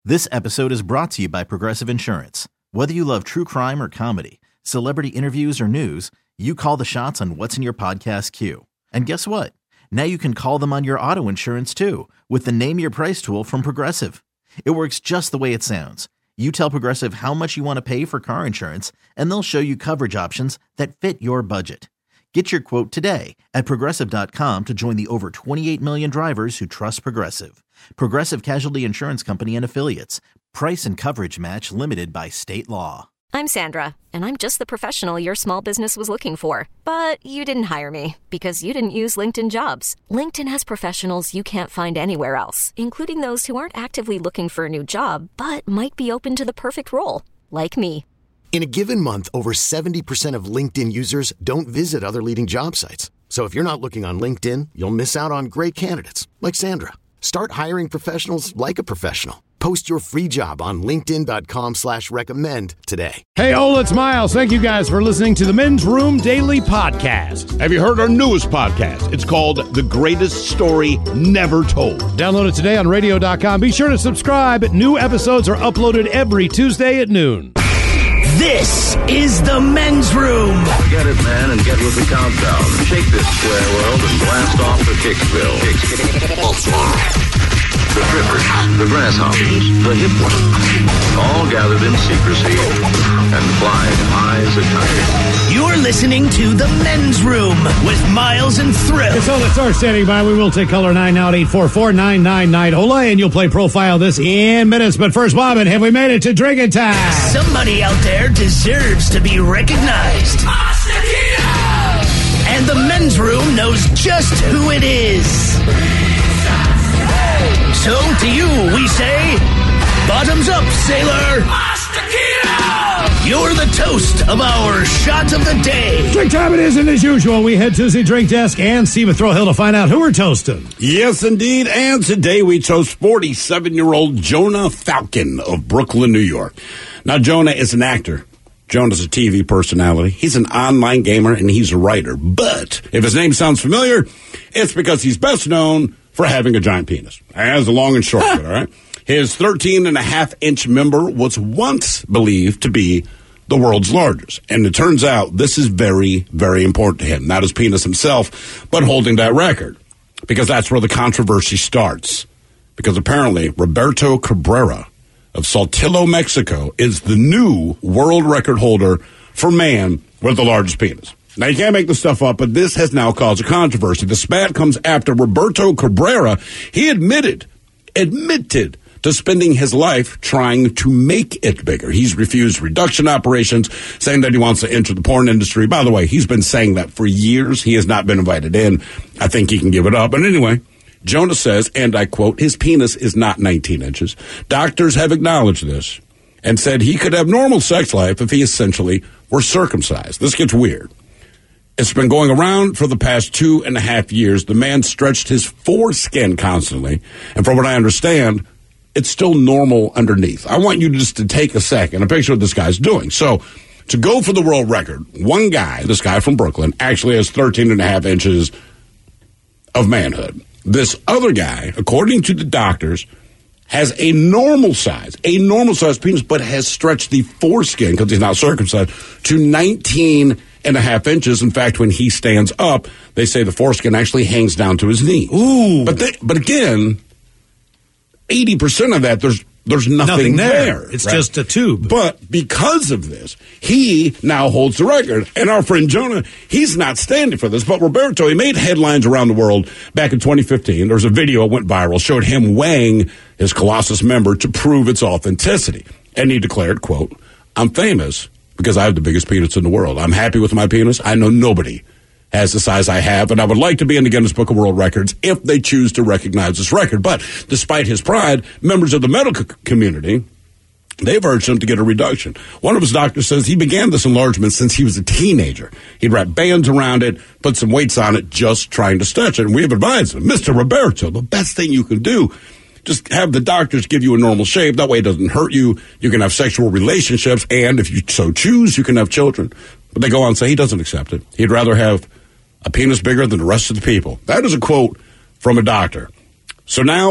This episode is brought to you by Progressive Insurance. Whether you love true crime or comedy, celebrity interviews or news, you call the shots on what's in your podcast queue. And guess what? Now you can call them on your auto insurance too with the Name Your Price tool from Progressive. It works just the way it sounds. You tell Progressive how much you want to pay for car insurance, and they'll show you coverage options that fit your budget. Get your quote today at Progressive.com to join the over 28 million drivers who trust Progressive. Progressive Casualty Insurance Company and Affiliates. Price and coverage match limited by state law. I'm Sandra, and I'm just the professional your small business was looking for. But you didn't hire me because you didn't use LinkedIn Jobs. LinkedIn has professionals you can't find anywhere else, including those who aren't actively looking for a new job, but might be open to the perfect role, like me. In a given month, over 70% of LinkedIn users don't visit other leading job sites. So if you're not looking on LinkedIn, you'll miss out on great candidates like Sandra. Start hiring professionals like a professional. Post your free job on linkedin.com/recommend today. Hey, Ola, it's Miles. Thank you guys for listening to the Men's Room Daily Podcast. Have you heard our newest podcast? It's called The Greatest Story Never Told. Download it today on radio.com. Be sure to subscribe. New episodes are uploaded every Tuesday at noon. This is the Men's Room. Get it, man, and get with the countdown. Shake this square world and blast off for Kicksville. The trippers, the grasshoppers, the hip ones, all gathered in secrecy and flying high as a kite. You're listening to the Men's Room with Miles and Thrill. So let's start standing by. We will take caller 9 now at 844-999-OLA, and you'll play Profile this in minutes. But first, Bobbin, have we made it to drinking time? Somebody out there deserves to be recognized. And the Men's Room knows just who it is. So to you we say, bottoms up, sailor. You're the toast of our shot of the day. Drink time it is, and as usual, we head to the drink desk and Steve Throwhill to find out who we're toasting. Yes, indeed. And today we toast 47-year-old Jonah Falcon of Brooklyn, New York. Now, Jonah is an actor. Jonah's a TV personality. He's an online gamer, and he's a writer. But if his name sounds familiar, it's because he's best known for having a giant penis. That's the long and short of it, all right? His 13.5-inch member was once believed to be the world's largest. And it turns out this is very, very important to him. Not his penis himself, but holding that record. Because that's where the controversy starts. Because apparently Roberto Cabrera of Saltillo, Mexico, is the new world record holder for man with the largest penis. Now, you can't make this stuff up, but this has now caused a controversy. The spat comes after Roberto Cabrera, he admitted to spending his life trying to make it bigger. He's refused reduction operations, saying that he wants to enter the porn industry. By the way, he's been saying that for years. He has not been invited in. I think he can give it up. But anyway, Jonah says, and I quote, his penis is not 19 inches. Doctors have acknowledged this and said he could have normal sex life if he essentially were circumcised. This gets weird. It's been going around for the past 2.5 years. The man stretched his foreskin constantly. And from what I understand, it's still normal underneath. I want you just to take a second and picture what this guy's doing. So to go for the world record, one guy, this guy from Brooklyn, actually has 13.5 inches of manhood. This other guy, according to the doctors, has a normal size penis, but has stretched the foreskin, because he's not circumcised, to 19.5 inches. In fact, when he stands up, they say the foreskin actually hangs down to his knee. Ooh. But again, 80% of that, there's nothing there. It's right? just a tube. But because of this, he now holds the record. And our friend Jonah, he's not standing for this. But Roberto, he made headlines around the world back in 2015. There was a video that went viral, showed him weighing his Colossus member to prove its authenticity. And he declared, quote, I'm famous because I have the biggest penis in the world. I'm happy with my penis. I know nobody has the size I have, and I would like to be in the Guinness Book of World Records if they choose to recognize this record. But despite his pride, members of the medical community, they've urged him to get a reduction. One of his doctors says he began this enlargement since he was a teenager. He'd wrap bands around it, put some weights on it, just trying to stretch it. And we have advised him, Mr. Roberto, the best thing you can do, just have the doctors give you a normal shape. That way it doesn't hurt you. You can have sexual relationships, and if you so choose, you can have children. But they go on and say he doesn't accept it. He'd rather have a penis bigger than the rest of the people. That is a quote from a doctor. So now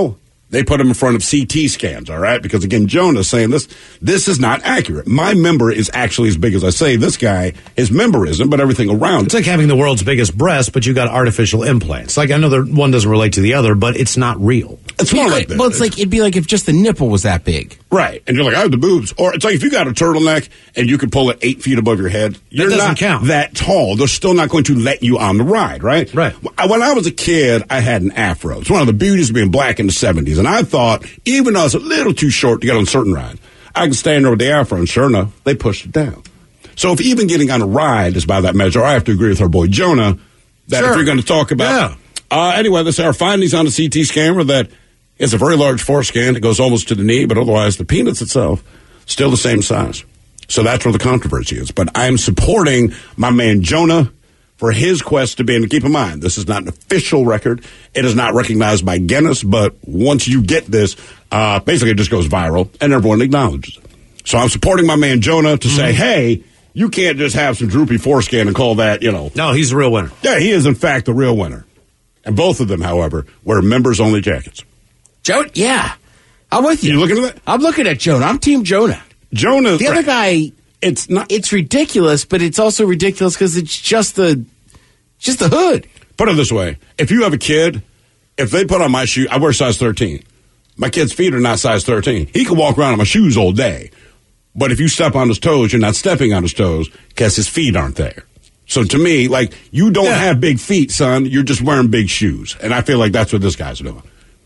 They put him in front of CT scans, all right? Because, again, Jonah's saying this is not accurate. My member is actually as big as I say. This guy, his member isn't, but everything around It's like having the world's biggest breast, but you got artificial implants. Like, I know that one doesn't relate to the other, but it's not real. It's more like that. Well, it'd be like if just the nipple was that big. Right. And you're like, I have the boobs. Or it's like if you got a turtleneck and you can pull it 8 feet above your head, you're doesn't not count. that tall. They're still not going to let you on the ride, right? Right. When I was a kid, I had an afro. It's one of the beauties of being black in the 70s. And I thought, even though I was a little too short to get on certain ride, I could stand there with the afro. And sure enough, they pushed it down. So if even getting on a ride is by that measure, I have to agree with our boy Jonah that if you're going to talk about... Yeah. Anyway, let's say our findings on the CT scanner that it's a very large forescan. It goes almost to the knee, but otherwise the penis itself still the same size. So that's where the controversy is. But I'm supporting my man Jonah for his quest to be, and keep in mind, this is not an official record. It is not recognized by Guinness, but once you get this, basically it just goes viral, and everyone acknowledges it. So I'm supporting my man Jonah to say, hey, you can't just have some droopy forescan and call that, No, he's the real winner. Yeah, he is, in fact, the real winner. And both of them, however, wear members-only jackets. Yeah. I'm with you. You looking at that? I'm looking at Jonah. I'm Team Jonah. Jonah. The other guy, it's not. It's ridiculous, but it's also ridiculous because it's just the hood. Put it this way. If you have a kid, if they put on my shoe, I wear size 13. My kid's feet are not size 13. He can walk around in my shoes all day. But if you step on his toes, you're not stepping on his toes because his feet aren't there. So to me, like, you don't have big feet, son. You're just wearing big shoes. And I feel like that's what this guy's doing.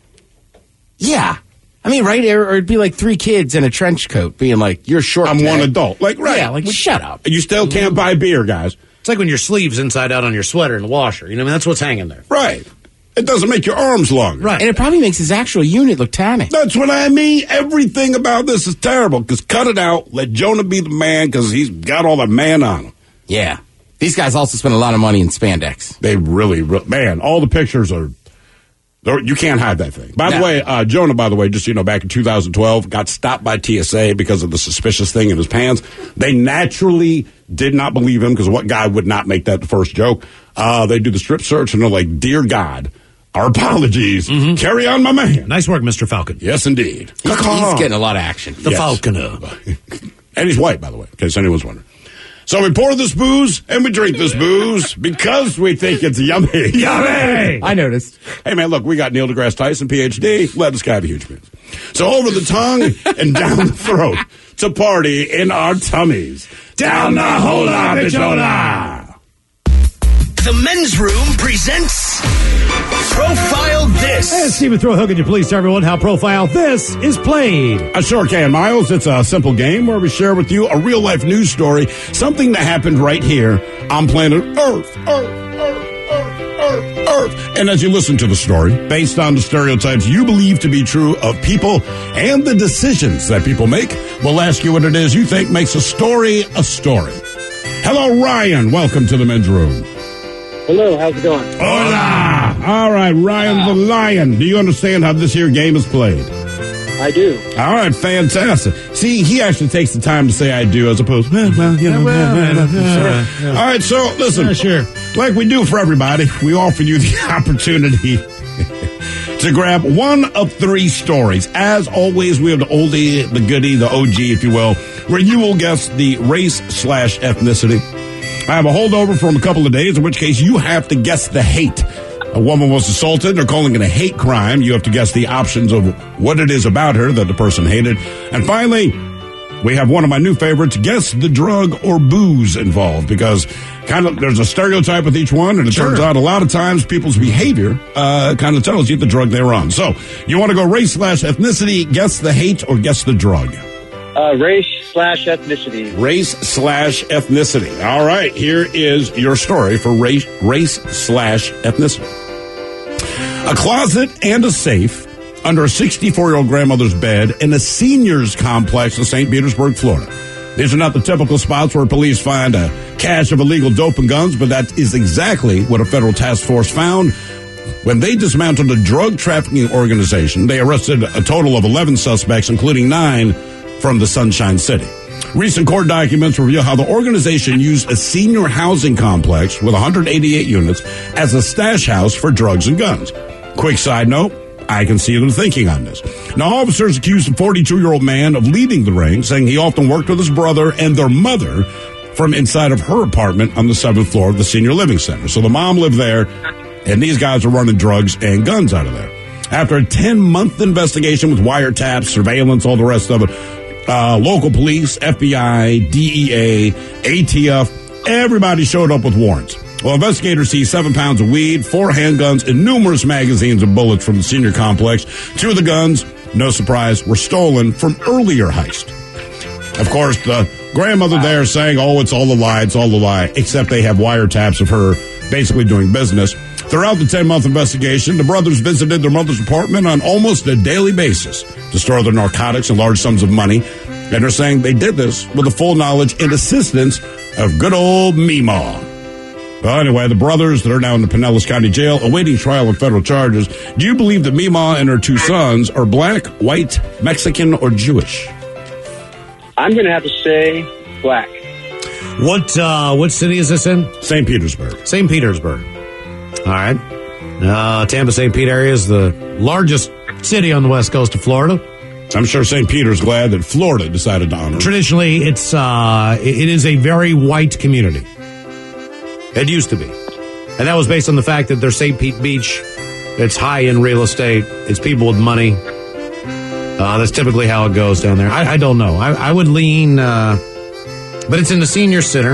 Yeah. I mean, right? Or it'd be like 3 kids in a trench coat being like, you're short. I'm one adult. Like, right. Yeah, like, shut up. You still can't buy beer, guys. It's like when your sleeve's inside out on your sweater in the washer. You know, I mean, that's what's hanging there. Right. It doesn't make your arms longer. Right. And it probably makes his actual unit look tiny. That's what I mean. Everything about this is terrible. Because cut it out. Let Jonah be the man because he's got all the man on him. Yeah. These guys also spend a lot of money in spandex. They really, man, all the pictures are, you can't hide that thing. By the way, Jonah, by the way, just, back in 2012, got stopped by TSA because of the suspicious thing in his pants. They naturally did not believe him because what guy would not make that the first joke? They do the strip search and they're like, dear God, our apologies. Mm-hmm. Carry on, my man. Nice work, Mr. Falcon. Yes, indeed. He's getting a lot of action. The Falconer. And he's white, by the way, in case anyone's wondering. So we pour this booze and we drink this booze because we think it's yummy. Yummy! I noticed. Hey, man, look, we got Neil deGrasse Tyson, PhD. Let this guy have a huge penis. So over the tongue and down the throat to party in our tummies. Down the hola, bichola! The Men's Room presents Profile This. Hey, Stephen Throwhook, can you please tell everyone how Profile This is played? I sure can, Miles. It's a simple game where we share with you a real-life news story, something that happened right here on planet Earth. And as you listen to the story, based on the stereotypes you believe to be true of people and the decisions that people make, we'll ask you what it is you think makes a story a story. Hello, Ryan. Welcome to the Men's Room. Hello, how's it going? Hola! All right, Ryan the Lion. Do you understand how this here game is played? I do. All right, fantastic. See, he actually takes the time to say I do as opposed to, sure. All right, so listen. Sure. Like we do for everybody, we offer you the opportunity to grab one of 3 stories. As always, we have the oldie, the goodie, the OG, if you will, where you will guess the race/ethnicity. I have a holdover from a couple of days, in which case you have to guess the hate. A woman was assaulted. They're calling it a hate crime. You have to guess the options of what it is about her that the person hated. And finally, we have one of my new favorites, guess the drug or booze involved, because there's a stereotype with each one, and it turns out a lot of times people's behavior kind of tells you the drug they're on. So you want to go race/ethnicity, guess the hate, or guess the drug? Race/ethnicity. Race/ethnicity. All right, here is your story for race/ethnicity. A closet and a safe under a 64-year-old grandmother's bed in a seniors complex in St. Petersburg, Florida. These are not the typical spots where police find a cache of illegal dope and guns, but that is exactly what a federal task force found when they dismantled a drug trafficking organization. They arrested a total of 11 suspects, including 9 from the Sunshine City. Recent court documents reveal how the organization used a senior housing complex with 188 units as a stash house for drugs and guns. Quick side note, I can see their thinking on this. Now, officers accused a 42-year-old man of leading the ring, saying he often worked with his brother and their mother from inside of her apartment on the 7th floor of the senior living center. So the mom lived there, and these guys are running drugs and guns out of there. After a 10-month investigation with wiretaps, surveillance, all the rest of it, local police, FBI, DEA, ATF, everybody showed up with warrants. Well, investigators see 7 pounds of weed, 4 handguns, and numerous magazines of bullets from the senior complex. 2 of the guns, no surprise, were stolen from earlier heist. Of course, the grandmother there saying, oh, it's all a lie, it's all a lie, except they have wiretaps of her basically doing business. Throughout the 10-month investigation, the brothers visited their mother's apartment on almost a daily basis to store their narcotics and large sums of money. And they're saying they did this with the full knowledge and assistance of good old Meemaw. Well, anyway, the brothers that are now in the Pinellas County Jail awaiting trial on federal charges. Do you believe that Meemaw and her 2 sons are black, white, Mexican, or Jewish? I'm going to have to say black. What city is this in? St. Petersburg. St. Petersburg. All right. Tampa, St. Pete area is the largest city on the west coast of Florida. I'm sure St. Peter's glad that Florida decided to honor. Traditionally, it is a very white community. It used to be. And that was based on the fact that there's St. Pete Beach. It's high in real estate. It's people with money. That's typically how it goes down there. I don't know. I would lean, but it's in the senior center.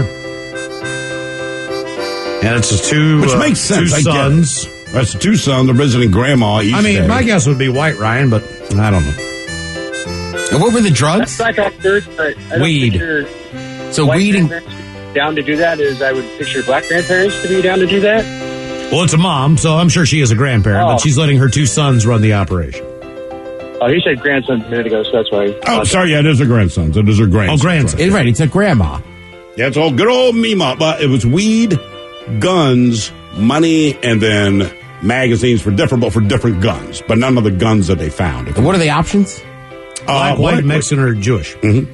And it's which makes sense. 2 sons. That's the 2 sons. They're visiting grandma each day. My guess would be white, Ryan, but I don't know. And what were the drugs? That's what I thought first, but I don't Weed. picture So white weed and... grandparents down to do that is I would picture black grandparents to be down to do that. Well, it's a mom, so I'm sure she is a grandparent, but she's letting her 2 sons run the operation. Oh, he said grandson a minute ago, so that's why. Oh, sorry, yeah, it is her grandson. It is her grandson. Oh, grandson. Right, it's a grandma. Yeah, it's all good old Meemaw. But it was weed, guns, money, and then magazines for different guns, but none of the guns that they found. And what are the options? Black, white, Mexican, or Jewish. Mm-hmm.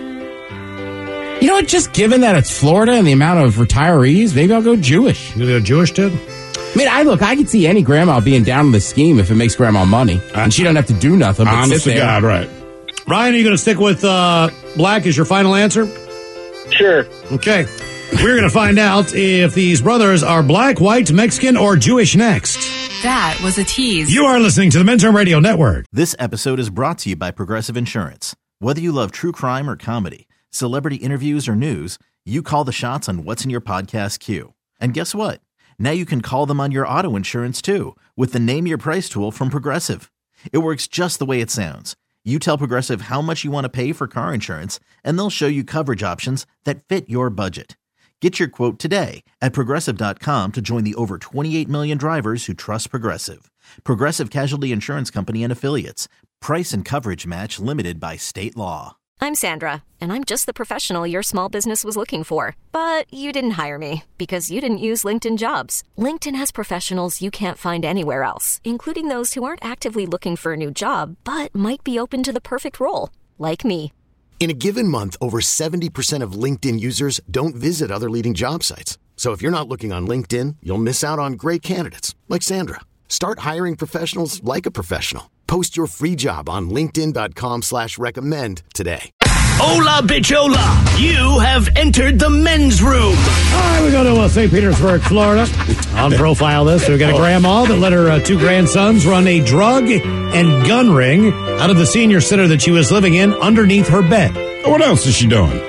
You know what? Just given that it's Florida and the amount of retirees, maybe I'll go Jewish. You gonna go Jewish, Ted? I mean, I could see any grandma being down in the scheme if it makes grandma money, and she doesn't have to do nothing but honest sit to there. God, right. Ryan, are you going to stick with black as your final answer? Sure. Okay. We're going to find out if these brothers are black, white, Mexican, or Jewish next. That was a tease. You are listening to the Men's Room Radio Network. This episode is brought to you by Progressive Insurance. Whether you love true crime or comedy, celebrity interviews or news, you call the shots on what's in your podcast queue. And guess what? Now you can call them on your auto insurance too with the Name Your Price tool from Progressive. It works just the way it sounds. You tell Progressive how much you want to pay for car insurance, and they'll show you coverage options that fit your budget. Get your quote today at Progressive.com to join the over 28 million drivers who trust Progressive. Progressive Casualty Insurance Company and Affiliates. Price and coverage match limited by state law. I'm Sandra, and I'm just the professional your small business was looking for. But you didn't hire me because you didn't use LinkedIn Jobs. LinkedIn has professionals you can't find anywhere else, including those who aren't actively looking for a new job, but might be open to the perfect role, like me. In a given month, over 70% of LinkedIn users don't visit other leading job sites. So if you're not looking on LinkedIn, you'll miss out on great candidates like Sandra. Start hiring professionals like a professional. Post your free job on linkedin.com/recommend today. Hola, bichola. You have entered the men's room. All right, we go to St. Petersburg, Florida. On Profile This, we've got a grandma that let her 2 grandsons run a drug and gun ring out of the senior center that she was living in underneath her bed. What else is she doing?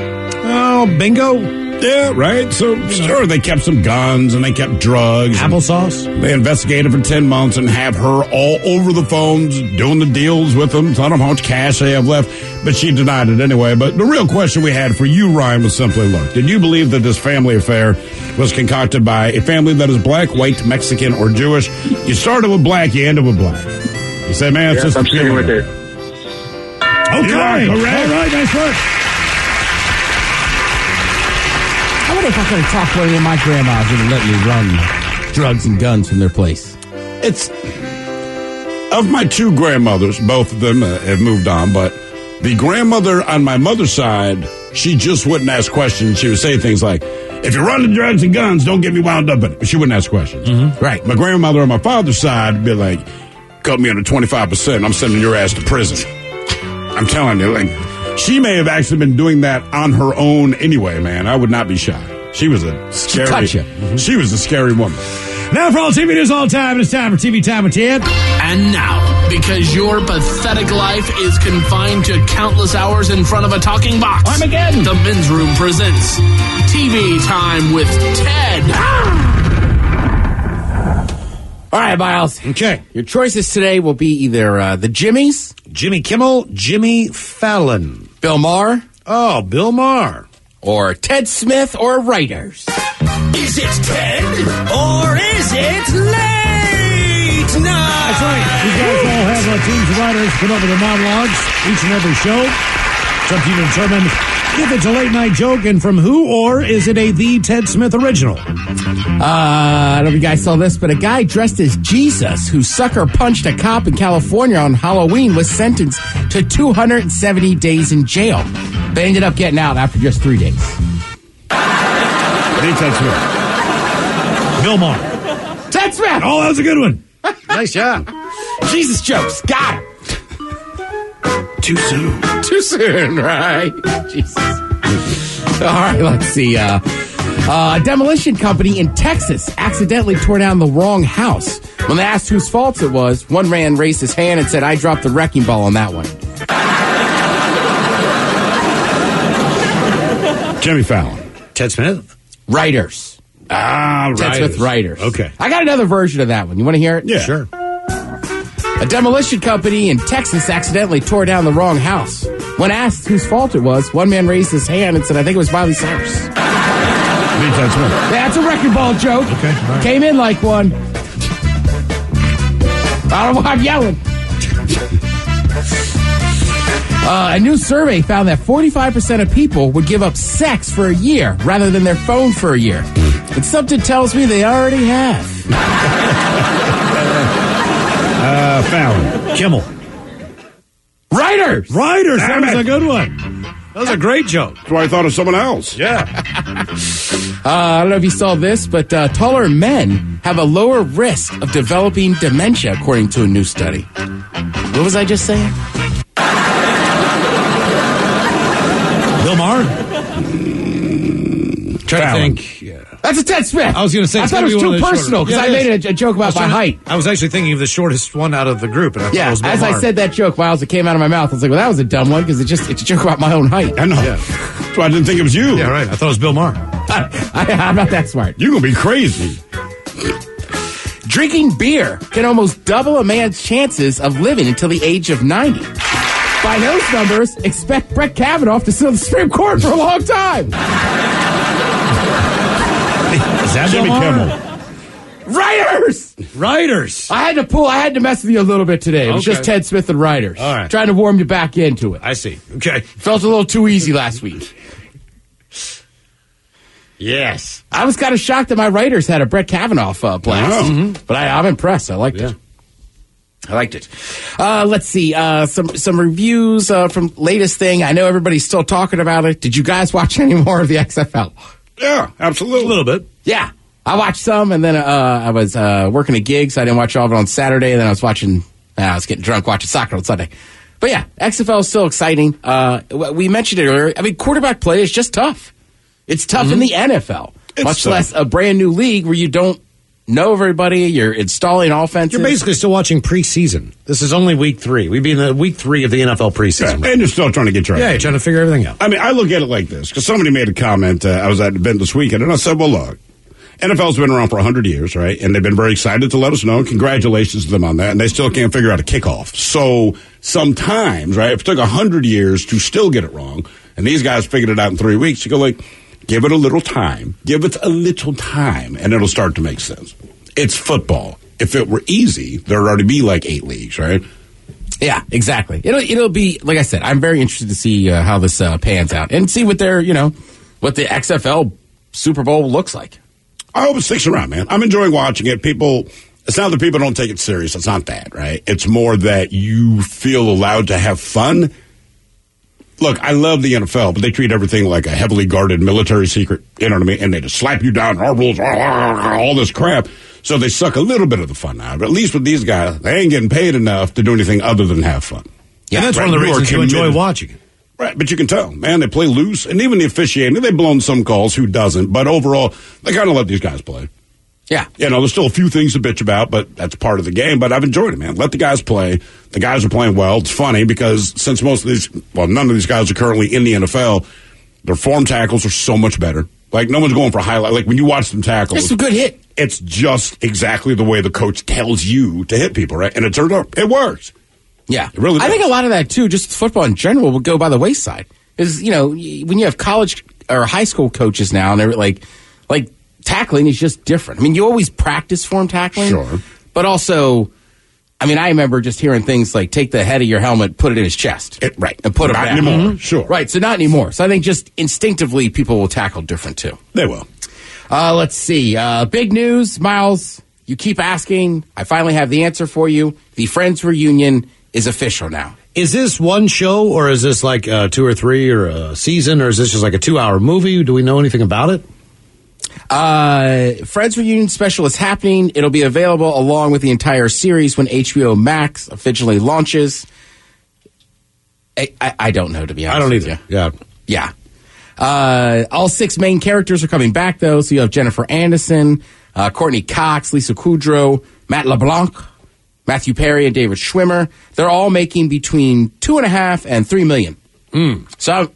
Oh, bingo. Yeah, right. So, sure, they kept some guns and they kept drugs. Applesauce. They investigated for 10 months and have her all over the phones doing the deals with them, telling them how much cash they have left. But she denied it anyway. But the real question we had for you, Ryan, was simply, look, did you believe that this family affair was concocted by a family that is black, white, Mexican, or Jewish? You started with black, you ended with black. You said, man, it's just I'm a sticking with it. Okay, All right, nice work. I wonder if I could have talked to any of my grandmas and let me run drugs and guns from their place. It's of my 2 grandmothers, both of them have moved on, but the grandmother on my mother's side, she just wouldn't ask questions. She would say things like, if you're running drugs and guns, don't get me wound up in it. But she wouldn't ask questions. Mm-hmm. Right. My grandmother on my father's side would be like, cut me under 25%. I'm sending your ass to prison. I'm telling you, like, she may have actually been doing that on her own anyway, man. I would not be shocked. She was a scary. She was a scary woman. Now for all TV news all time, it's time for TV Time with Ted. And now, because your pathetic life is confined to countless hours in front of a talking box, Armageddon. The Men's Room presents TV Time with Ted. All right, Miles. Okay. Your choices today will be either the Jimmys, Jimmy Kimmel, Jimmy Fallon. Bill Maher, Oh, Bill Maher. or Ted Smith, or writers. Is it Ted or is it late night? That's right. These guys all have teams of writers come up with their monologues each and every show. It's up to you to determine if it's a late night joke and from who, or is it a The Ted Smith original? I don't know if you guys saw this, but a guy dressed as Jesus who sucker punched a cop in California on Halloween was sentenced to 270 days in jail. But ended up getting out after just 3 days. Ted Smith. Bill Maher. Ted Smith! Oh, that was a good one. Nice job. Jesus jokes. Got it. Too soon. Too soon, right? Jesus. All right, let's see. A demolition company in Texas accidentally tore down the wrong house. When they asked whose fault it was, one man raised his hand and said, "I dropped the wrecking ball on that one." Jimmy Fallon. Ted Smith? Writers. Ah, Ted Smith writers. Okay. I got another version of that one. You want to hear it? Yeah. Sure. A demolition company in Texas accidentally tore down the wrong house. When asked whose fault it was, one man raised his hand and said, "I think it was Miley Cyrus." Ted Smith. That's a wrecking ball joke. Okay. All right. Came in like one. I don't know why I'm yelling. A new survey found that 45% of people would give up sex for a year rather than their phone for a year. And something tells me they already have. Fallon. Kimmel. Writers! Writers. Damn That was it. a good one. That was a great joke. That's why I thought of someone else. Yeah. I don't know if you saw this, but taller men have a lower risk of developing dementia, according to a new study. What was I just saying? Bill Maher? Trying to think. Yeah. That's a Ted Smith. I was going to say, I it's thought it gotta was be one too of the personal because shorter- I Yeah, it made a joke about my height. I was actually thinking of the shortest one out of the group, and I thought it Yeah, was Bill as I Maher. said that joke, Miles, it came out of my mouth. I was like, well, that was a dumb one because it's a joke about my own height. I know. Yeah. That's why I didn't think it was you. Yeah, right. I thought it was Bill Maher. I'm not that smart. You're going to be crazy. Drinking beer can almost double a man's chances of living until the age of 90. By those numbers, expect Brett Kavanaugh to sit on the Supreme Court for a long time. Is that Jimmy Bill Maher? Kimmel. Writers! Writers. I had to mess with you a little bit today. It was Okay. just Ted Smith and writers. All right. Trying to warm you back into it. I see. Okay. Felt a little too easy last week. Yes. I was kind of shocked that my writers had a Brett Kavanaugh blast. Oh. But I'm impressed. I liked it. I liked it. Let's see. Some reviews from latest thing. I know everybody's still talking about it. Did you guys watch any more of the XFL? Yeah, absolutely. A little bit. Yeah. I watched some, and then I was working a gig, so I didn't watch all of it on Saturday. And then I was getting drunk watching soccer on Sunday. But yeah, XFL is still exciting. We mentioned it earlier. I mean, quarterback play is just tough. It's tough in the NFL, much less a brand new league where you don't know everybody. You're installing offenses. You're basically still watching preseason. This is only week 3. We'd be in the week 3 of the NFL preseason. And you're still trying to get your Yeah, you're trying to figure everything out. I mean, I look at it like this, because somebody made a comment. I was at an event this weekend, and I said, well, look, NFL's been around for 100 years, right? And they've been very excited to let us know. Congratulations to them on that. And they still can't figure out a kickoff. So sometimes, right, if it took 100 years to still get it wrong, and these guys figured it out in 3 weeks, you go like, give it a little time. Give it a little time, and it'll start to make sense. It's football. If it were easy, there'd already be like 8 leagues, right? Yeah, exactly. It'll be, like I said, I'm very interested to see how this pans out and see what what the XFL Super Bowl looks like. I hope it sticks around, man. I'm enjoying watching it. It's not that people don't take it serious. It's not that, right? It's more that you feel allowed to have fun. Look, I love the NFL, but they treat everything like a heavily guarded military secret. You know what I mean? And they just slap you down. Our rules, all this crap. So they suck a little bit of the fun out. But at least with these guys, they ain't getting paid enough to do anything other than have fun. Yeah, and that's one of the reasons you enjoy watching it. Right, but you can tell, man, they play loose. And even the officiating, they've blown some calls, who doesn't? But overall, they kind of let these guys play. Yeah. There's still a few things to bitch about, but that's part of the game. But I've enjoyed it, man. Let the guys play. The guys are playing well. It's funny because since none of these guys are currently in the NFL, their form tackles are so much better. Like, no one's going for highlight. Like, when you watch them tackle, it's a good hit. It's just exactly the way the coach tells you to hit people, right? And it turns out it works. Yeah. It really does. I think a lot of that, too, just football in general, will go by the wayside. Is, when you have college or high school coaches now, and they're like tackling is just different. I mean, you always practice form tackling. Sure. But also, I mean, I remember just hearing things like take the head of your helmet, put it in his chest. Right. And put it not back. anymore. Mm-hmm. Sure. Right. So not anymore. So I think just instinctively people will tackle different, too. They will. Let's see. Big news, Miles. You keep asking. I finally have the answer for you. The Friends reunion is official now. Is this one show, or is this like 2 or 3 or a season, or is this just like a 2-hour movie? Do we know anything about it? Friends reunion special is happening. It'll be available along with the entire series when HBO Max officially launches. I don't know, to be honest. I don't either. Yeah. All 6 main characters are coming back, though. So you have Jennifer Aniston, Courtney Cox, Lisa Kudrow, Matt LeBlanc, Matthew Perry, and David Schwimmer. They're all making between $2.5 and $3 million. So,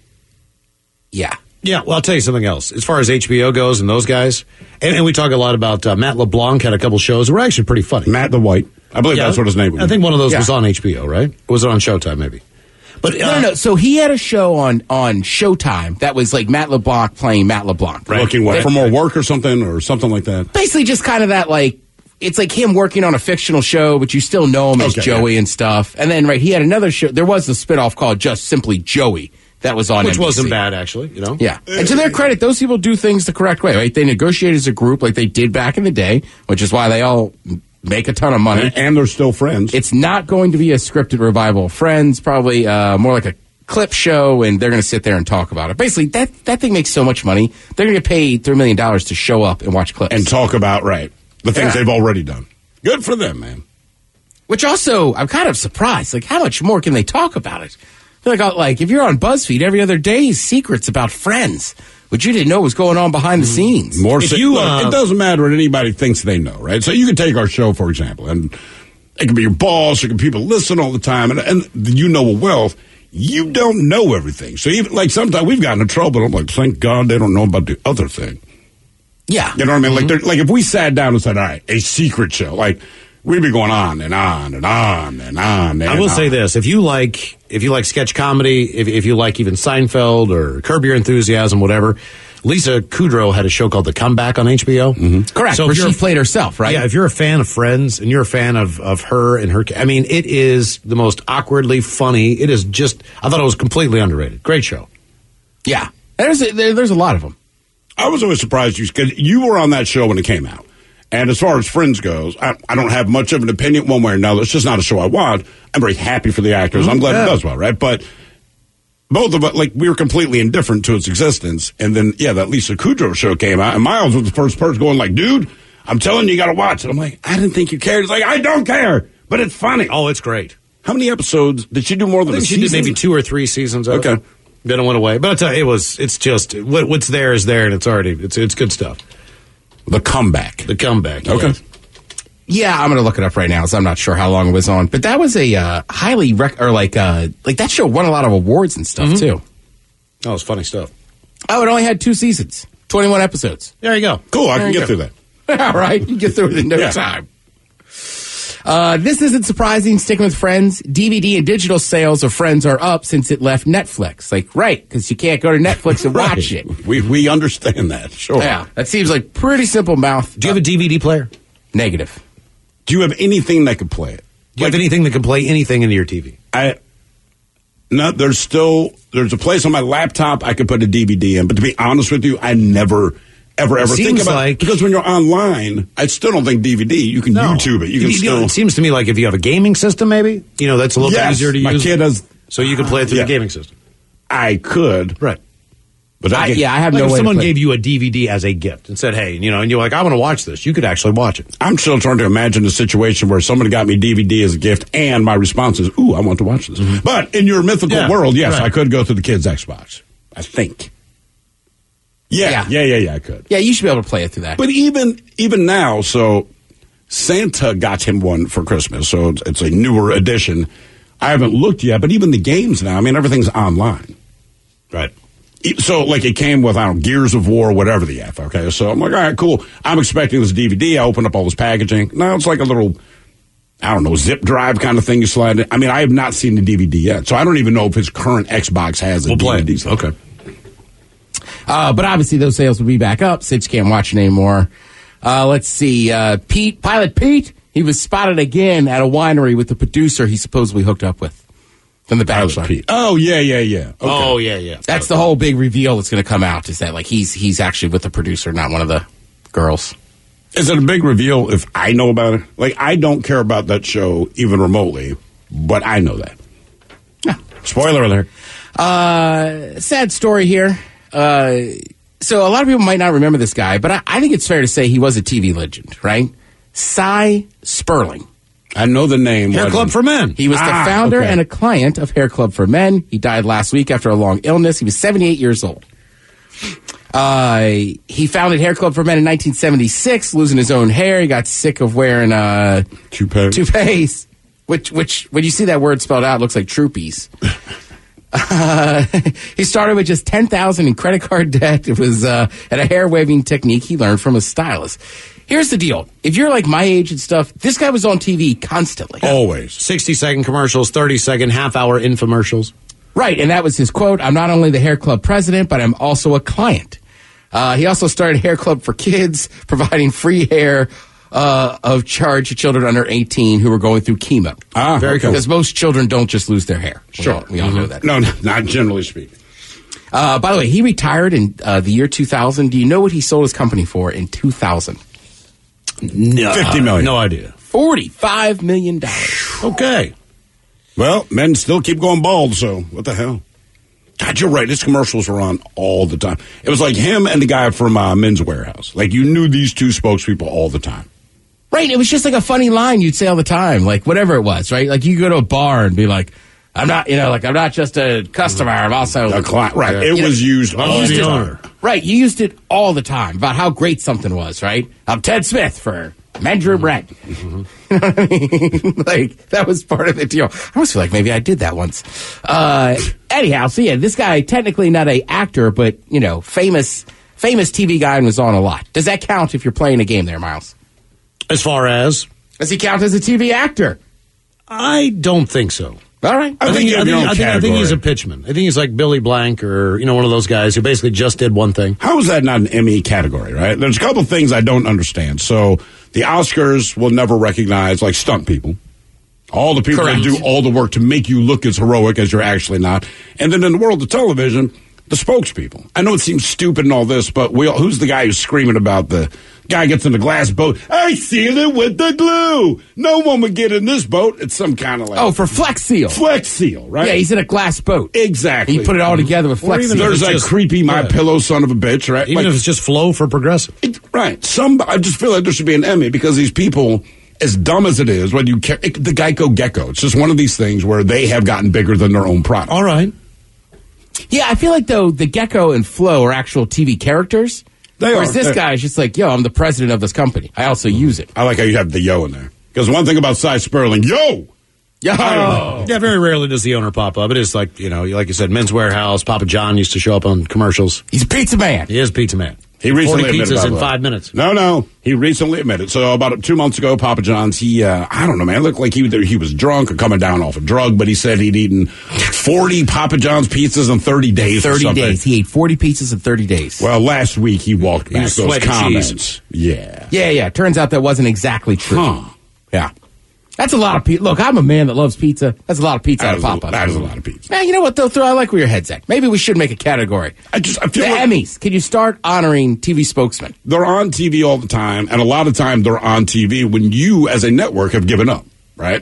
yeah. Yeah, well, I'll tell you something else. As far as HBO goes and those guys, and we talk a lot about Matt LeBlanc had a couple shows that were actually pretty funny. Matt the White. I believe that's what his name was. I think one of those was on HBO, right? Or was it on Showtime, maybe? But no. So he had a show on Showtime that was like Matt LeBlanc playing Matt LeBlanc. Right. Looking for more work or something like that. Basically just kind of that, like, it's like him working on a fictional show, but you still know him as Joey and stuff. And then, he had another show. There was a spinoff called Just Simply Joey. That was on Which NBC. wasn't bad, actually, Yeah. And to their credit, those people do things the correct way, right? They negotiate as a group like they did back in the day, which is why they all make a ton of money. And they're still friends. It's not going to be a scripted revival of Friends, probably more like a clip show, and they're going to sit there and talk about it. Basically, that thing makes so much money, they're going to get paid $3 million to show up and watch clips. And talk about, the things they've already done. Good for them, man. Which also, I'm kind of surprised. Like, how much more can they talk about it? Like, if you're on BuzzFeed every other day, secrets about Friends, which you didn't know was going on behind the scenes. Look, it doesn't matter what anybody thinks they know, right? So you can take our show, for example, and it can be your boss, it can be people listen all the time, and you know wealth. You don't know everything. So even, like, sometimes we've gotten in trouble. I'm like, thank God they don't know about the other thing. Yeah. You know what I mean? Like if we sat down and said, all right, a secret show, like, we'd be going on and on and on and on. I will say this: if you like sketch comedy, if you like even Seinfeld or Curb Your Enthusiasm, whatever, Lisa Kudrow had a show called The Comeback on HBO. Mm-hmm. Correct. So where she played herself, right? Yeah. If you're a fan of Friends and you're a fan of her and her, I mean, it is the most awkwardly funny. It is just. I thought it was completely underrated. Great show. Yeah. There's a lot of them. I was always surprised because you were on that show when it came out. And as far as Friends goes, I don't have much of an opinion one way or another. It's just not a show I watch. I'm very happy for the actors. I'm glad it does well, right? But both of us, we were completely indifferent to its existence. And then, that Lisa Kudrow show came out, and Miles was the first person going like, dude, I'm telling you got to watch it. I'm like, I didn't think you cared. It's like, I don't care, but it's funny. Oh, it's great. How many episodes? Did she do more than a season? She did maybe 2 or 3 seasons of it. Then it went away. But I'll tell you, it's just, what's there is there, and it's good stuff. The Comeback. Okay. Yes. Yeah, I'm going to look it up right now, so I'm not sure how long it was on. But that was a highly that show won a lot of awards and stuff too. Oh, it's funny stuff. Oh, it only had 2 seasons, 21 episodes. There you go. Cool. I can get through that. All right, you can get through it in no time. This isn't surprising. Sticking with Friends, DVD and digital sales of Friends are up since it left Netflix. Because you can't go to Netflix and watch it. We understand that, sure. Yeah, that seems like pretty simple mouth. Do you have a DVD player? Negative. Do you have anything that could play it? Do you have anything that can play anything into your TV? No, there's a place on my laptop I could put a DVD in, but to be honest with you, I never ever think about it. Because when you're online, I still don't think DVD. You can YouTube it. You can still. It seems to me like if you have a gaming system, maybe that's a little bit easier to use. My kid has, so you can play it through the gaming system. I could, right? But I have Like no if way. someone to play. gave you a DVD as a gift and said, "Hey, and you're like, I want to watch this," you could actually watch it. I'm still trying to imagine a situation where somebody got me DVD as a gift, and my response is, "Ooh, I want to watch this." But in your mythical world, yes, I could go through the kids' Xbox. I think. Yeah, I could. Yeah, you should be able to play it through that. But even now, so Santa got him one for Christmas, so it's a newer edition. I haven't looked yet, but even the games now, I mean, everything's online. Right. So, like, it came with, I don't know, Gears of War, whatever the F, okay? So I'm like, all right, cool. I'm expecting this DVD. I open up all this packaging. Now it's like a little, I don't know, zip drive kind of thing you slide in. I mean, I have not seen the DVD yet, so I don't even know if his current Xbox has a DVD. Okay. But obviously those sales will be back up since you can't watch it anymore. Let's see. Pilot Pete, he was spotted again at a winery with the producer he supposedly hooked up with from The Bachelor. Oh, yeah. Okay. Oh, yeah. That's the whole big reveal that's going to come out, is that like he's actually with the producer, not one of the girls. Is it a big reveal if I know about it? Like, I don't care about that show even remotely, but I know that. Yeah. Spoiler alert. Sad story here. So a lot of people might not remember this guy, but I think it's fair to say he was a TV legend, right? Cy Sperling. I know the name. Hair Club for Men. He was the founder and a client of Hair Club for Men. He died last week after a long illness. He was 78 years old. He founded Hair Club for Men in 1976, losing his own hair. He got sick of wearing toupees, which when you see that word spelled out, it looks like troupies. He started with just $10,000 in credit card debt. It was at a hair waving technique he learned from a stylist. Here's the deal. If you're like my age and stuff, this guy was on TV constantly. Always. 60-second commercials, 30-second, half-hour infomercials. Right, and that was his quote. I'm not only the Hair Club president, but I'm also a client. He also started Hair Club for Kids, providing free hair of charge to children under 18 who were going through chemo. Very cool. Because most children don't just lose their hair. Sure. We all know that. No, not generally speaking. By the way, he retired in the year 2000. Do you know what he sold his company for in 2000? No. $50 million. No idea. $45 million. Okay. Well, men still keep going bald, so what the hell? God, you're right. His commercials were on all the time. It was like him and the guy from Men's Warehouse. Like, you knew these two spokespeople all the time. Right. It was just like a funny line you'd say all the time, like whatever it was, right? Like you go to a bar and be like, I'm not just a customer. I'm also a client. Right. It was used all the time. Right. You used it all the time about how great something was, right? I'm Ted Smith for Men's Room Rent. You know what I mean? Like, that was part of the deal. I almost feel like maybe I did that once. Anyhow, so yeah, this guy, technically not a actor, but, famous TV guy and was on a lot. Does that count if you're playing a game there, Miles? As far as? Does he count as a TV actor? I don't think so. All right. I think he's a pitchman. I think he's like Billy Blank or, one of those guys who basically just did one thing. How is that not an Emmy category, right? There's a couple things I don't understand. So the Oscars will never recognize, like, stunt people. All the people that do all the work to make you look as heroic as you're actually not. And then in the world of television, the spokespeople. I know it seems stupid and all this, but who's the guy who's screaming about the guy gets in the glass boat? I seal it with the glue. No one would get in this boat. It's some kind of like... Oh, for Flex Seal. Flex Seal, right? Yeah, he's in a glass boat. Exactly. He put it all together with Flex Seal. There's that creepy My Pillow son of a bitch, right? Even if it's just Flow for Progressive. Right. I just feel like there should be an Emmy because these people... As dumb as it is, when you the Geico Gecko, it's just one of these things where they have gotten bigger than their own product. All right. Yeah, I feel like, though, the Gecko and Flo are actual TV characters. Whereas this guy is just like, yo, I'm the president of this company. I also use it. I like how you have the yo in there. Because one thing about Cy Sperling, yo! Yeah, very rarely does the owner pop up. It is like, like you said, Men's Warehouse, Papa John used to show up on commercials. He's a pizza man. He is a pizza man. He recently 40 admitted pizzas in that. 5 minutes. No. He recently admitted. So about 2 months ago, Papa John's, he, I don't know, man, it looked like he was drunk or coming down off a drug, but he said he'd eaten 40 Papa John's pizzas in 30 days 30 days. He ate 40 pizzas in 30 days. Well, last week he walked back those comments. Yeah. Yeah. Turns out that wasn't exactly true. Huh. Yeah. That's a lot of pizza. Look, I'm a man that loves pizza. That's a lot of pizza out of Papa. That is a lot of pizza. Man, you know what, though? I like where your head's at. Maybe we should make a category. I feel the like Emmys. Can you start honoring TV spokesmen? They're on TV all the time, and a lot of time they're on TV when you, as a network, have given up, right?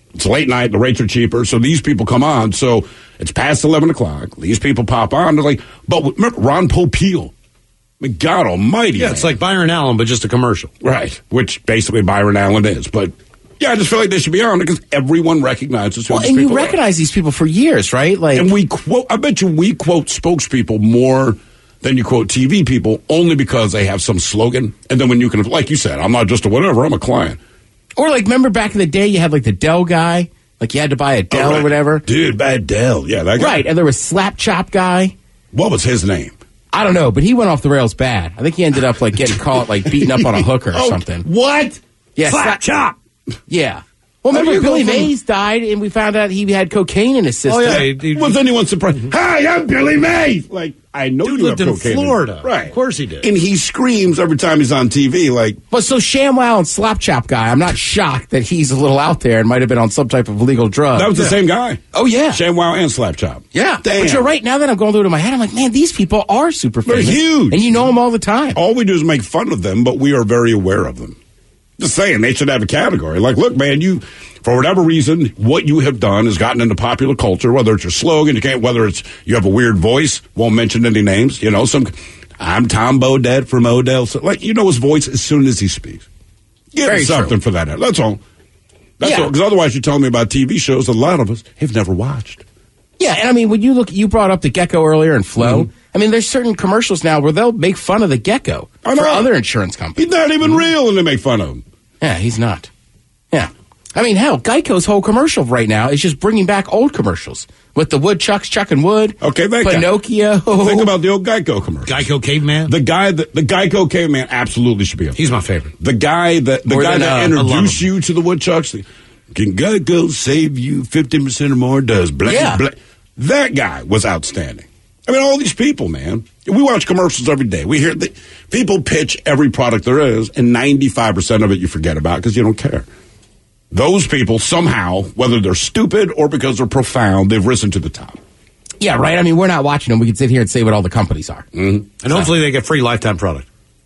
It's late night. The rates are cheaper. So these people come on. So it's past 11 o'clock. These people pop on. They're like, but remember Ron Popeil? I mean, God almighty. Yeah, man. it's like Byron Allen, but just a commercial. Right. Which basically Byron Allen is. But yeah, I just feel like they should be on because everyone recognizes who these people are. And you recognize these people for years, right? Like, and I bet you we quote spokespeople more than you quote TV people only because they have some slogan. And then when you can, like you said, I'm not just a whatever, I'm a client. Or like, remember back in the day, you had like the Dell guy, like you had to buy a Dell or whatever. Dude, bad Dell, yeah, that guy. Right, and there was Slap Chop guy. What was his name? I don't know, but he went off the rails bad. I think he ended up like getting caught, like beaten up on a hooker or something. What? Yeah, Slap Chop. Yeah. Well, remember Billy Mays died, and we found out he had cocaine in his system. Oh, yeah. Was anyone surprised? Hi, I'm Billy Mays. Like, I know Dude you lived have in cocaine Florida. Right. Of course he did. And he screams every time he's on TV, like... But so ShamWow and Slap Chop guy, I'm not shocked that he's a little out there and might have been on some type of illegal drug. That was the same guy. Oh, yeah. ShamWow and Slap Chop. Yeah. Damn. But you're right. Now that I'm going through it in my head, I'm like, man, these people are super famous. They're huge. And you know them all the time. All we do is make fun of them, but we are very aware of them. Just saying, they should have a category. Like, look, man, you, for whatever reason, what you have done has gotten into popular culture, whether it's your slogan, whether it's you have a weird voice, won't mention any names, I'm Tom Bodett from Odell. So, like, you know his voice as soon as he speaks. Give him something for that. That's all. That's all. Because otherwise you're telling me about TV shows that a lot of us have never watched. Yeah, and I mean, when you look, you brought up the Gecko earlier and Flo. Mm-hmm. I mean, there's certain commercials now where they'll make fun of the Gecko for other insurance companies. He's not even real, and they make fun of him. Yeah, he's not. Yeah. I mean, hell, Geico's whole commercial right now is just bringing back old commercials with the woodchucks chucking wood. Okay, Pinocchio. Think about the old Geico commercial. Geico Caveman? The Geico Caveman absolutely should be on. He's my favorite. The guy that introduced you to the woodchucks. Can Geico save you 50% or more? Does blank. That guy was outstanding. I mean, all these people, man. We watch commercials every day. We hear people pitch every product there is, and 95% of it you forget about because you don't care. Those people somehow, whether they're stupid or because they're profound, they've risen to the top. Yeah, right. I mean, we're not watching them. We can sit here and say what all the companies are. Mm-hmm. And hopefully they get free lifetime product.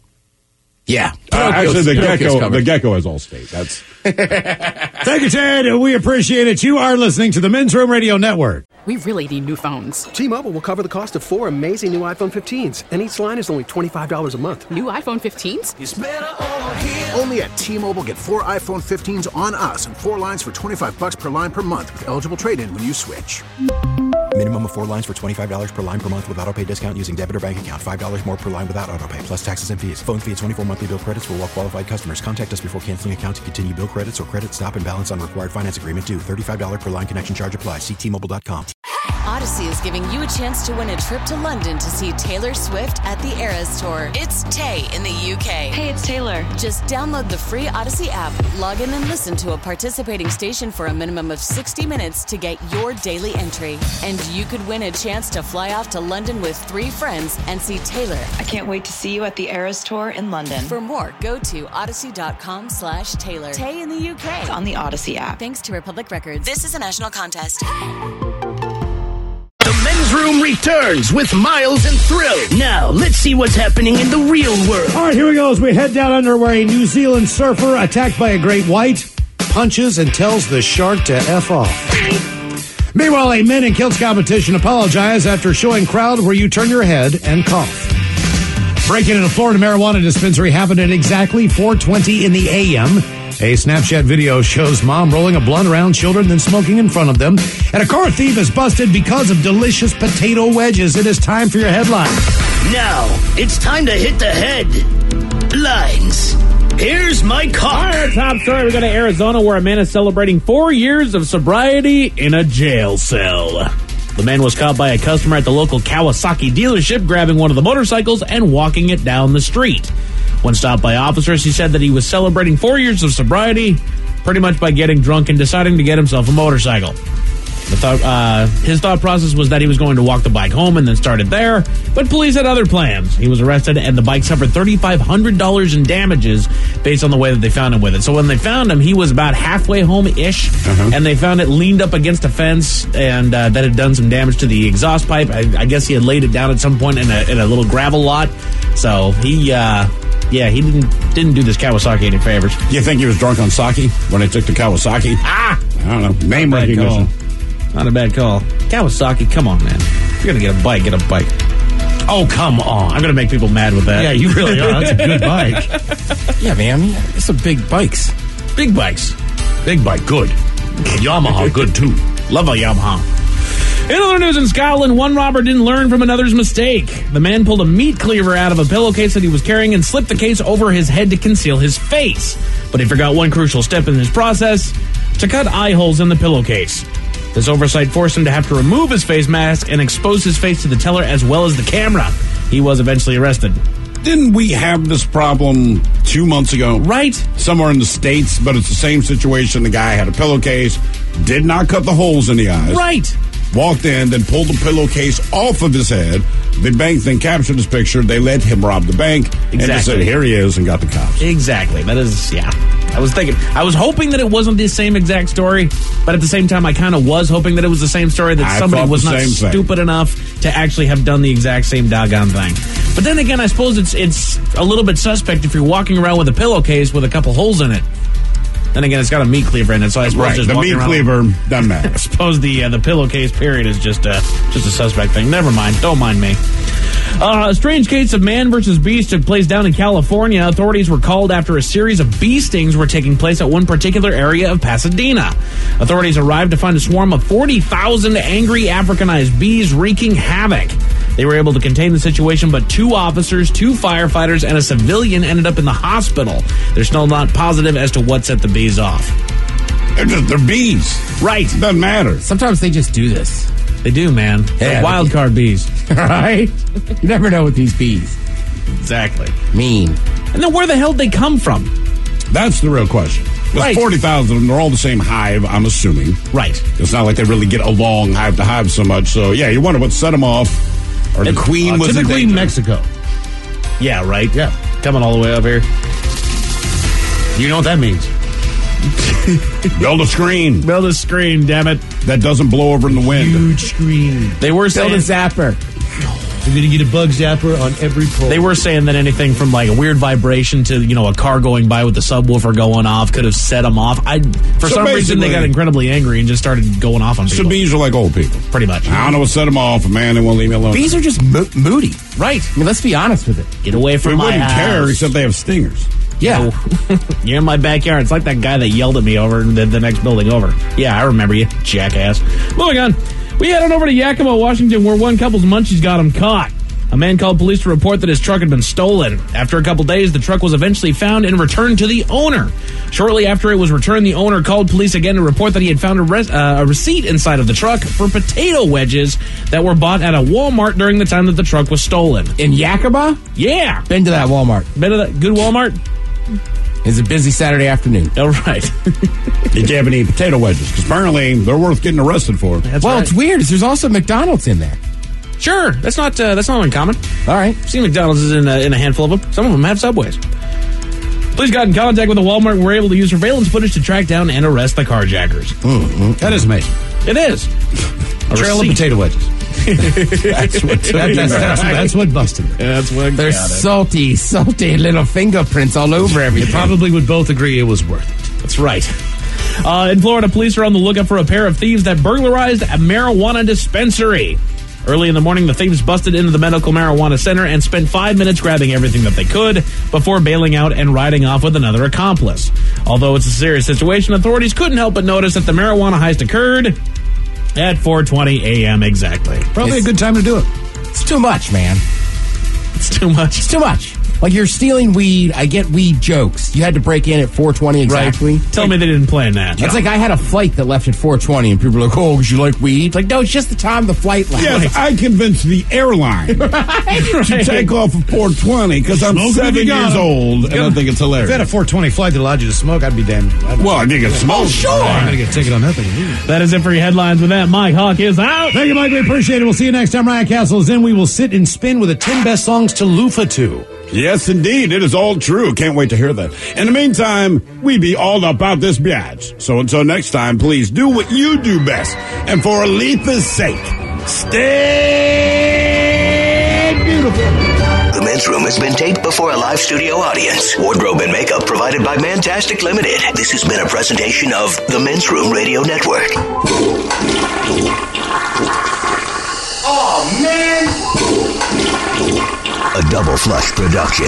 Yeah. Actually, the Gecko has Allstate. That's. Thank you, Ted. We appreciate it. You are listening to the Men's Room Radio Network. We really need new phones. T-Mobile will cover the cost of 4 amazing new iPhone 15s, and each line is only $25 a month. New iPhone 15s? It's better over here. Only at T-Mobile, get 4 iPhone 15s on us and 4 lines for $25 per line per month with eligible trade-in when you switch. Minimum of 4 lines for $25 per line per month with autopay discount using debit or bank account. $5 more per line without autopay, plus taxes and fees. Phone fee at 24 monthly bill credits for well-qualified customers. Contact us before canceling account to continue bill credits or credit stop and balance on required finance agreement due. $35 per line connection charge applies. See T-Mobile.com. Odyssey is giving you a chance to win a trip to London to see Taylor Swift at the Eras Tour. It's Tay in the UK. Hey, it's Taylor. Just download the free Odyssey app, log in and listen to a participating station for a minimum of 60 minutes to get your daily entry. And you could win a chance to fly off to London with 3 friends and see Taylor. I can't wait to see you at the Eras Tour in London. For more, go to odyssey.com/Taylor. Tay in the UK. It's on the Odyssey app. Thanks to Republic Records. This is a national contest. The Men's Room returns with Miles and Thrill. Now, let's see what's happening in the real world. All right, here we go as we head down under where a New Zealand surfer attacked by a great white punches and tells the shark to F off. Meanwhile, a men in kilts competition apologized after showing crowd where you turn your head and cough. Breaking in a Florida marijuana dispensary happened at exactly 4:20 in the a.m. A Snapchat video shows mom rolling a blunt around children, then smoking in front of them. And a car thief is busted because of delicious potato wedges. It is time for your headline. Now, it's time to hit the headlines. Here's my cock. All right, top story. We go to Arizona, where a man is celebrating 4 years of sobriety in a jail cell. The man was caught by a customer at the local Kawasaki dealership grabbing one of the motorcycles and walking it down the street. When stopped by officers, he said that he was celebrating 4 years of sobriety pretty much by getting drunk and deciding to get himself a motorcycle. His thought process was that he was going to walk the bike home and then start it there, but police had other plans. He was arrested, and the bike suffered $3,500 in damages based on the way that they found him with it. So when they found him, he was about halfway home-ish, and they found it leaned up against a fence, and that had done some damage to the exhaust pipe. I guess he had laid it down at some point in a little gravel lot. So he didn't do this Kawasaki any favors. You think he was drunk on sake when they took the Kawasaki? I don't know. Name Not a bad recognition. call. Not a bad call. Kawasaki, come on, man. If you're going to get a bike, get a bike. Oh, come on. I'm going to make people mad with that. Yeah, you really are. That's a good bike. Yeah, man. It's some big bikes. Big bikes. Big bike, good. Yamaha, good too. Love a Yamaha. In other news in Scotland, one robber didn't learn from another's mistake. The man pulled a meat cleaver out of a pillowcase that he was carrying and slipped the case over his head to conceal his face. But he forgot one crucial step in his process, to cut eye holes in the pillowcase. This oversight forced him to have to remove his face mask and expose his face to the teller as well as the camera. He was eventually arrested. Didn't we have this problem 2 months ago? Right. Somewhere in the States, but it's the same situation. The guy had a pillowcase, did not cut the holes in the eyes. Right. Walked in, then pulled the pillowcase off of his head. The bank then captured his picture. They let him rob the bank. And just said, here he is, and got the cops. Exactly. That is, yeah. I was hoping that it wasn't the same exact story, but at the same time, I kind of was hoping that it was the same story, that somebody was not stupid enough to actually have done the exact same doggone thing. But then again, I suppose it's a little bit suspect if you're walking around with a pillowcase with a couple holes in it. Then again, it's got a meat cleaver in it, so I suppose just the walking meat around, cleaver doesn't matter. I suppose the pillowcase period is just a suspect thing. Never mind. Don't mind me. A strange case of man versus beast took place down in California. Authorities were called after a series of bee stings were taking place at one particular area of Pasadena. Authorities arrived to find a swarm of 40,000 angry Africanized bees wreaking havoc. They were able to contain the situation, but 2 officers, 2 firefighters, and a civilian ended up in the hospital. They're still not positive as to what set the bees off. They're bees. Right. Doesn't matter. Sometimes they just do this. They do, man. Yeah, like wild card bees. Right? You never know with these bees. Exactly. Mean. And then where the hell did they come from? That's the real question. There's 40,000 of them. They're all the same hive, I'm assuming. Right. It's not like they really get along hive to hive so much. So, yeah, you wonder what set them off. Or the queen was typically in Mexico. Yeah, right? Yeah. Coming all the way up here. You know what that means. Build a screen. Build a screen, damn it. That doesn't blow over in the wind. Huge screen. They were saying... Build a zapper. You're going to get a bug zapper on every pole. They were saying that anything from like a weird vibration to, a car going by with the subwoofer going off could have set them off. For some reason, they got incredibly angry and just started going off on people. So bees are like old people. Pretty much. I don't know what set them off, man. They won't leave me alone. Bees are just moody. Right. I mean, let's be honest with it. Get away from my wouldn't house. care except they have stingers. Yeah. You're in my backyard. It's like that guy that yelled at me over in the next building over. Yeah, I remember you, jackass. Moving on. We head on over to Yakima, Washington, where one couple's munchies got him caught. A man called police to report that his truck had been stolen. After a couple days, the truck was eventually found and returned to the owner. Shortly after it was returned, the owner called police again to report that he had found a receipt inside of the truck for potato wedges that were bought at a Walmart during the time that the truck was stolen. In Yakima? Yeah. Been to that Walmart. Been to that good Walmart? It's a busy Saturday afternoon. All right. Did you have any potato wedges? Because apparently they're worth getting arrested for. That's well, right. It's weird. There's also McDonald's in there. Sure, that's not uncommon. All right, I've seen McDonald's is in a handful of them. Some of them have Subways. Police got in contact with the Walmart and were able to use surveillance footage to track down and arrest the carjackers. That is amazing. It is. A trail of potato wedges. That's what busted them. That's what They're salty little fingerprints all over everything. They probably would both agree it was worth it. That's right. In Florida, police are on the lookout for a pair of thieves that burglarized a marijuana dispensary. Early in the morning, the thieves busted into the medical marijuana center and spent 5 minutes grabbing everything that they could before bailing out and riding off with another accomplice. Although it's a serious situation, authorities couldn't help but notice that the marijuana heist occurred at 4:20 a.m. exactly. Probably a good time to do it. It's too much, man. It's too much. It's too much. Like, you're stealing weed. I get weed jokes. You had to break in at 4:20 exactly. Right. Tell me they didn't plan that. It's like I had a flight that left at 4:20, and people are like, "Oh, because you like weed?" It's like, no, it's just the time the flight left. Yes, I convinced the airline to take off at 4:20 because I'm 7 years old and I think it's hilarious. If you had a 4:20 flight that allowed you to smoke, I'd be damned. Well, I didn't get smoked. Oh, sure. I'm going to get a ticket on that thing. That is it for your headlines. With that, Mike Hawk is out. Thank you, Mike. We appreciate it. We'll see you next time. Ryan Castle is in. We will sit and spin with the 10 best songs to loofah to. Yes, indeed. It is all true. Can't wait to hear that. In the meantime, we be all about this biatch. So until next time, please do what you do best. And for Aletha's sake, stay beautiful. The Men's Men's Room has been taped before a live studio audience. Wardrobe and makeup provided by Mantastic Limited. This has been a presentation of the Men's Room Radio Network. Oh, man! A Double Flush production.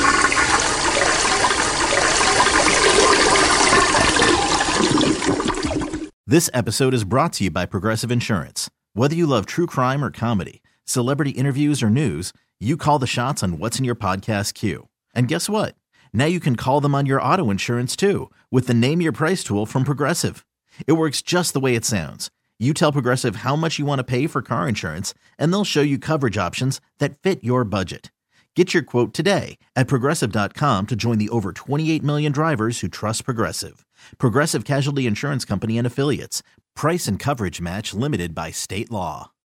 This episode is brought to you by Progressive Insurance. Whether you love true crime or comedy, celebrity interviews or news, you call the shots on what's in your podcast queue. And guess what? Now you can call them on your auto insurance too with the Name Your Price tool from Progressive. It works just the way it sounds. You tell Progressive how much you want to pay for car insurance, and they'll show you coverage options that fit your budget. Get your quote today at Progressive.com to join the over 28 million drivers who trust Progressive. Progressive Casualty Insurance Company and Affiliates. Price and coverage match limited by state law.